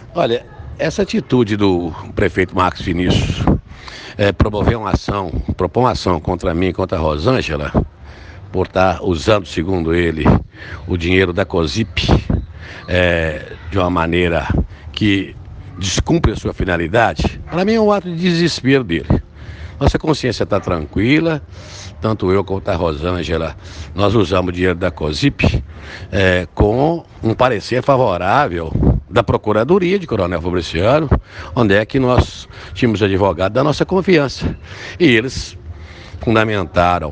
Olha, essa atitude do prefeito Marcos Vinícius promover uma ação, propor uma ação contra mim, contra a Rosângela, por estar usando, segundo ele, o dinheiro da COSIP de uma maneira que descumpre a sua finalidade, para mim é um ato de desespero dele. Nossa consciência está tranquila, tanto eu quanto a Rosângela, nós usamos o dinheiro da COSIP com um parecer favorável da Procuradoria de Coronel Fabriciano, onde é que nós tínhamos advogado da nossa confiança. E eles fundamentaram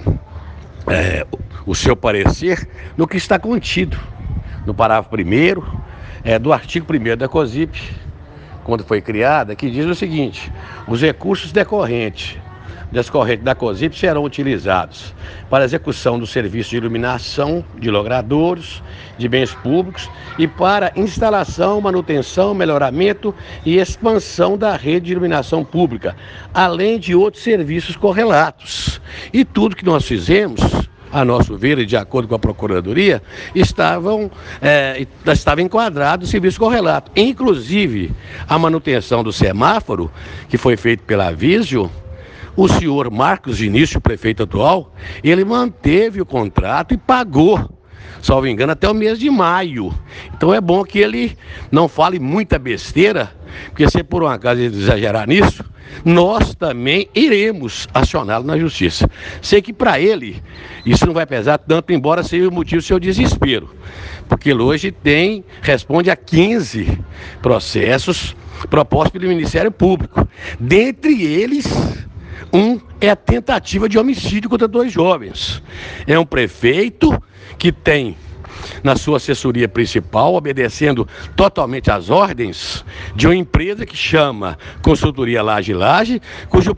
o seu parecer no que está contido no parágrafo 1º do artigo 1º da COSIP, quando foi criada, que diz o seguinte: os recursos decorrentes das correntes da COSIP serão utilizados para a execução do serviço de iluminação de logradouros, de bens públicos e para instalação, manutenção, melhoramento e expansão da rede de iluminação pública, além de outros serviços correlatos. E tudo que nós fizemos, a nosso ver e de acordo com a Procuradoria, estava enquadrado no serviço correlato. Inclusive, a manutenção do semáforo, que foi feito pela Visio, o senhor Marcos Vinícius, o prefeito atual, ele manteve o contrato e pagou, salvo engano, até o mês de maio. Então é bom que ele não fale muita besteira, porque se por um acaso ele exagerar nisso, nós também iremos acioná-lo na justiça. Sei que para ele isso não vai pesar tanto, embora seja o motivo do seu desespero, porque ele hoje responde a 15 processos propostos pelo Ministério Público. Dentre eles, é a tentativa de homicídio contra 2 jovens. É um prefeito que tem na sua assessoria principal, obedecendo totalmente às ordens de uma empresa que chama Consultoria Laje, cujo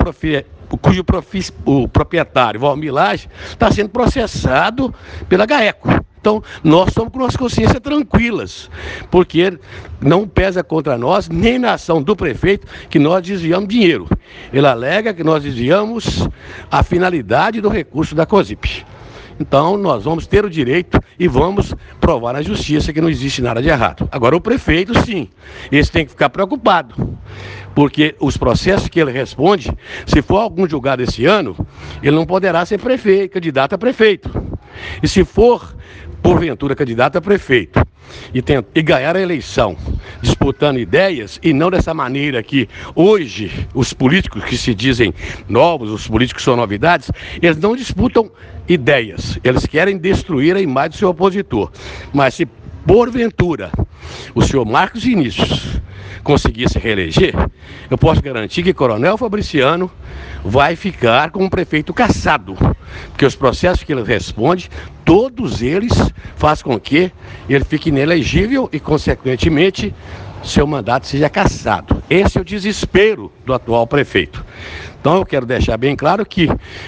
proprietário, Valmir Laje, está sendo processado pela GAECO. Então, nós estamos com nossa consciência tranquilas, porque não pesa contra nós, nem na ação do prefeito, que nós desviamos dinheiro. Ele alega que nós desviamos a finalidade do recurso da COSIP. Então, nós vamos ter o direito e vamos provar na justiça que não existe nada de errado. Agora, o prefeito, sim, esse tem que ficar preocupado, porque os processos que ele responde, se for algum julgado esse ano, ele não poderá ser candidato a prefeito. E se for, porventura, candidato a prefeito e ganhar a eleição disputando ideias, e não dessa maneira que hoje os políticos que se dizem novos, os políticos são novidades, eles não disputam ideias, eles querem destruir a imagem do seu opositor. Mas se porventura o senhor Marcos Vinícius conseguir se reeleger, eu posso garantir que Coronel Fabriciano vai ficar com um prefeito cassado, porque os processos que ele responde, todos eles fazem com que ele fique inelegível e, consequentemente, seu mandato seja cassado. Esse é o desespero do atual prefeito. Então eu quero deixar bem claro que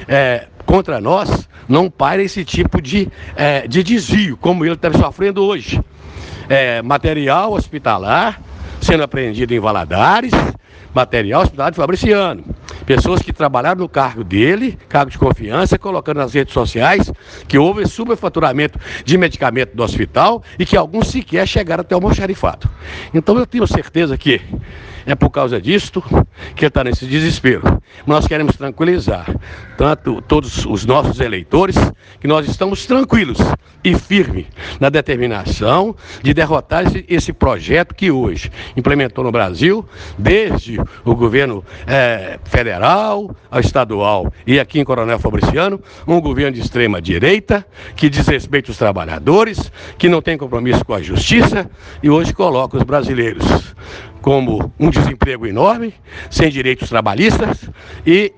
contra nós não paira esse tipo de desvio, como ele está sofrendo hoje. Material hospitalar sendo apreendido em Valadares, material hospitalar de Fabriciano. Pessoas que trabalharam no cargo dele, cargo de confiança, colocando nas redes sociais que houve superfaturamento de medicamento do hospital e que alguns sequer chegaram até o almoxarifado. Então eu tenho certeza que é por causa disto que ele está nesse desespero. Nós queremos tranquilizar tanto todos os nossos eleitores, que nós estamos tranquilos e firmes na determinação de derrotar esse projeto que hoje implementou no Brasil, desde o governo federal, ao estadual e aqui em Coronel Fabriciano, um governo de extrema direita, que desrespeita os trabalhadores, que não tem compromisso com a justiça e hoje coloca os brasileiros como um desemprego enorme, sem direitos trabalhistas e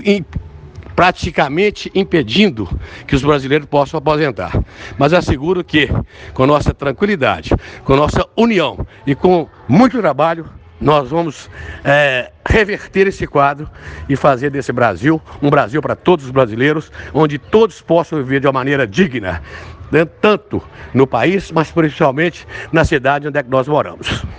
praticamente impedindo que os brasileiros possam aposentar. Mas asseguro que, com nossa tranquilidade, com nossa união e com muito trabalho, nós vamos reverter esse quadro e fazer desse Brasil um Brasil para todos os brasileiros, onde todos possam viver de uma maneira digna, tanto no país, mas principalmente na cidade onde é que nós moramos.